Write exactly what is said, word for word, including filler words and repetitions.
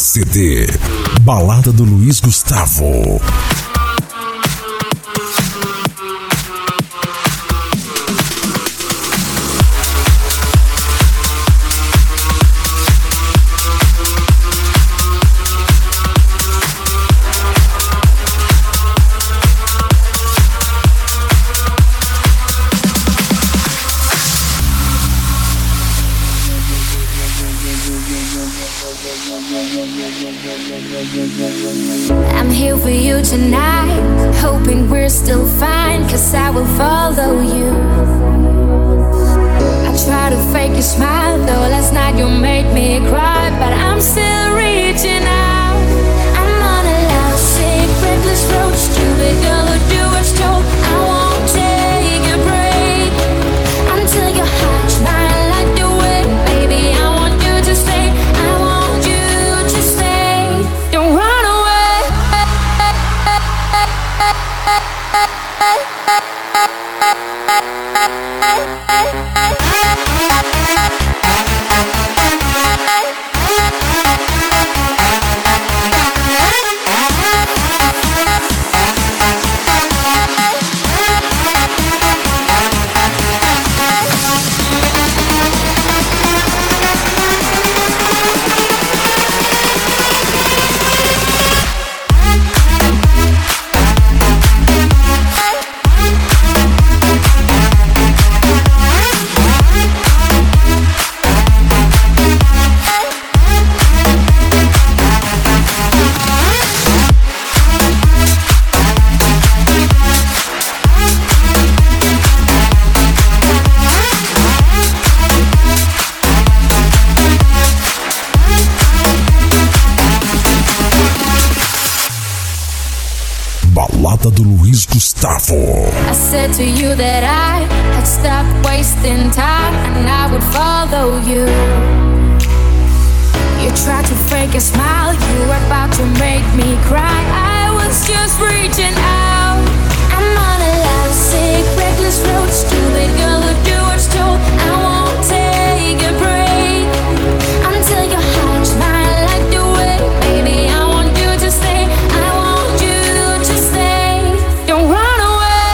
C D Balada do Luiz Gustavo. I'm here for you tonight, hoping we're still fine, cause I will follow you. I try to fake a smile, though last night you made me cry, but I'm still reaching out. I'm on a loud, sick, reckless road, stupid girl who do what's told. I won't take a break until your heart smile like the way, baby, I want you to stay. I want you to stay. Don't run away. Balada do Luiz Gustavo. I said to you that I had stopped wasting time and I would follow you. You tried to fake a smile, you were about to make me cry. I was just reaching out. I'm on a loud, sick, reckless road, stupid girl who do what's told. I won't take a break until your heart smile like the way, baby, I want you to stay. I want you to stay. Don't run away.